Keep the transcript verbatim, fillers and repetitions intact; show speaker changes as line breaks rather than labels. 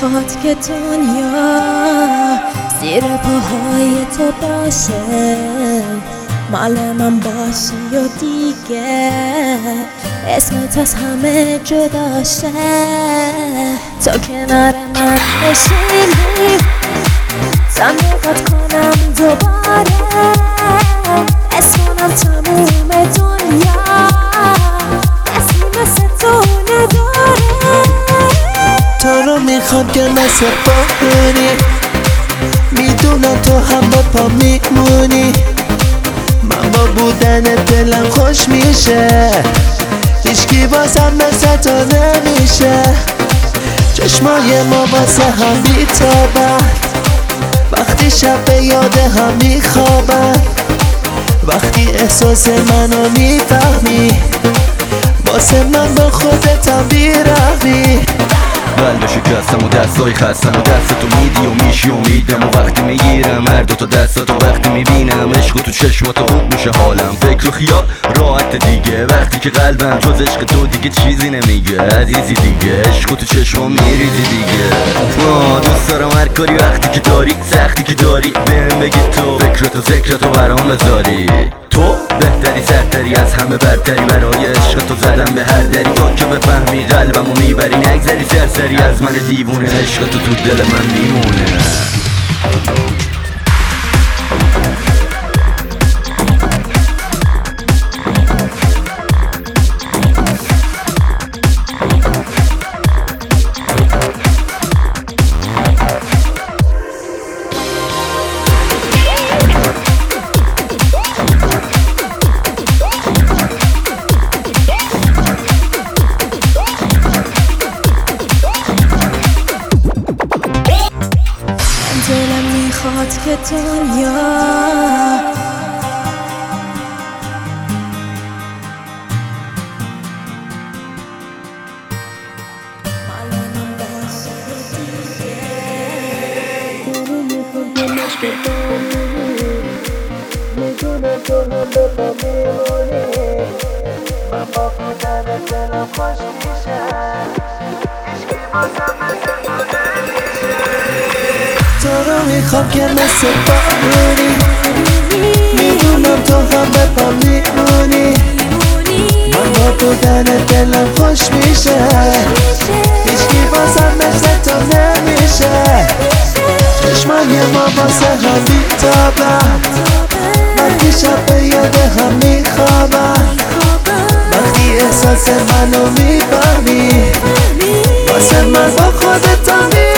میخواد که دنیا زیر پاهای تو باشه، مال من باشی و دیگه اسمت از همه جداشه. تو کنار من نشینی تا میخواد کنم دوباره اسم کنم تموم دنیا، کسی مثل تو نداره.
تو رو میخوام که مثل بمونی، میدونم تو هم با پا میمونی. من با بودن دلم خوش میشه، هیچکی واسم مثل تو نمیشه. چشمای ما واسه هم بیتابن، وقتی شب به یاد هم میخوابن. وقتی احساس منو میفهمی، واسه من با خودت هم بیرحمی.
قلب شکستم و دستای خستم و دستتو میدی و میشی امیدم، و وقتی میگیرم هر دوتا دستاتو وقتی میبینم عشق و تو چشماتو خوب میشه حالم. فکر و خیال راحت دیگه، وقتی که قلبم جز عشق تو دیگه چیزی نمیگه. عزیزی دیگه عشق و تو چشمام میریزی دیگه. آه دوست دارم هر کاری وقتی که داری، سختی که داری بهم بگی تو فکرتو ذکرتو برام بذاری. تو بهتری سرتری از همه برتری، برای عشق تو زدم به هر دری. تو که بفهمی قلبمو میبری نگذری سرسری از من دیوونه. عشق تو تو دل من میمونه.
دلم میخواد که دنیا مال من باشه دیگه. دلم میخواد که مشکل بمونی، میدونم تو هم به پا میمونی. من با بودن دلم خوش میشه، هیچکی واسم مثل تو نمیشه.
تو رو میخوام که مثل بمونی، میدونم تو هم به پا میمونی. من با بودن دلم خوش میشه، هیچکی واسم مثل تو نمیشه. چشمای ما واسه هم بیتابن، وقتی شب به یاد هم میخوابن. وقتی احساس منو میفهمی، واسه من با خودت هم